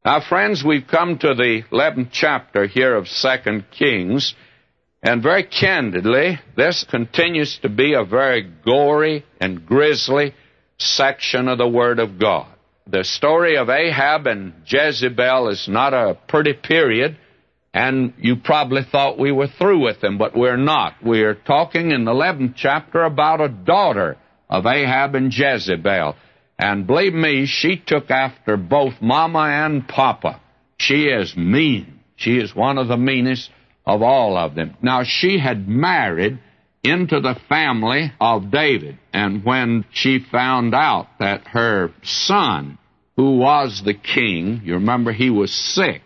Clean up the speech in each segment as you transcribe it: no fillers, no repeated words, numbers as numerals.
Now, friends, we've come to the 11th chapter here of 2 Kings, and very candidly, this continues to be a very gory and grisly section of the Word of God. The story of Ahab and Jezebel is not a pretty period, and you probably thought we were through with them, but we're not. We're talking in the 11th chapter about a daughter of Ahab and Jezebel. And believe me, she took after both Mama and Papa. She is mean. She is one of the meanest of all of them. Now, she had married into the family of David. And when she found out that her son, who was the king, you remember he was sick,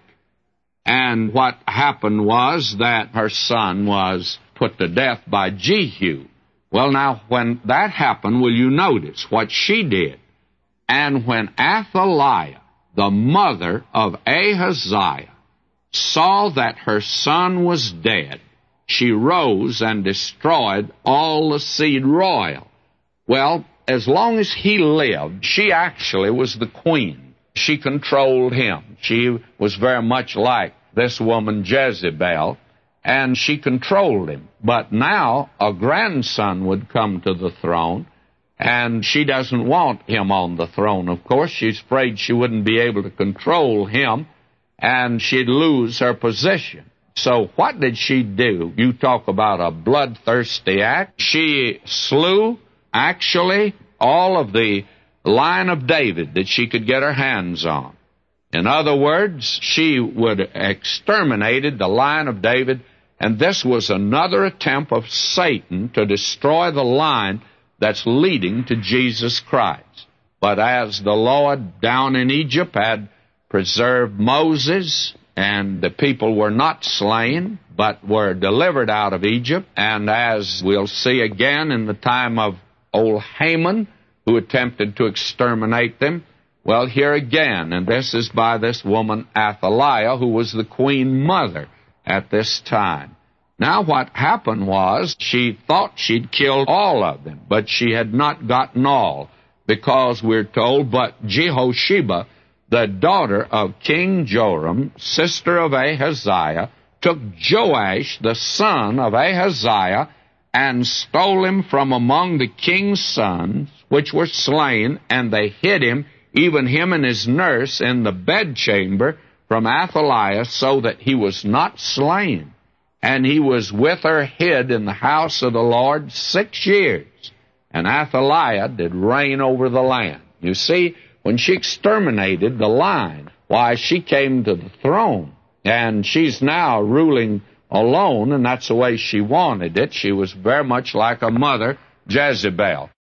and what happened was that her son was put to death by Jehu. Well, now, when that happened, will you notice what she did? And when Athaliah, the mother of Ahaziah, saw that her son was dead, she rose and destroyed all the seed royal. Well, as long as he lived, she actually was the queen. She controlled him. She was very much like this woman Jezebel, and she controlled him. But now a grandson would come to the throne, and she doesn't want him on the throne, of course. She's afraid she wouldn't be able to control him, and she'd lose her position. So what did she do? You talk about a bloodthirsty act. She slew, actually, all of the line of David that she could get her hands on. In other words, she would have exterminated the line of David, and this was another attempt of Satan to destroy the line that's leading to Jesus Christ. But as the Lord down in Egypt had preserved Moses, and the people were not slain, but were delivered out of Egypt, and as we'll see again in the time of old Haman, who attempted to exterminate them, well, here again, and this is by this woman Athaliah, who was the queen mother at this time. Now, what happened was she thought she'd killed all of them, but she had not gotten all, because we're told, but Jehosheba, the daughter of King Joram, sister of Ahaziah, took Joash, the son of Ahaziah, and stole him from among the king's sons, which were slain, and they hid him, even him and his nurse, in the bedchamber from Athaliah, so that he was not slain. And he was with her hid in the house of the Lord 6 years. And Athaliah did reign over the land. You see, when she exterminated the line, why, she came to the throne. And she's now ruling alone, and that's the way she wanted it. She was very much like her mother, Jezebel.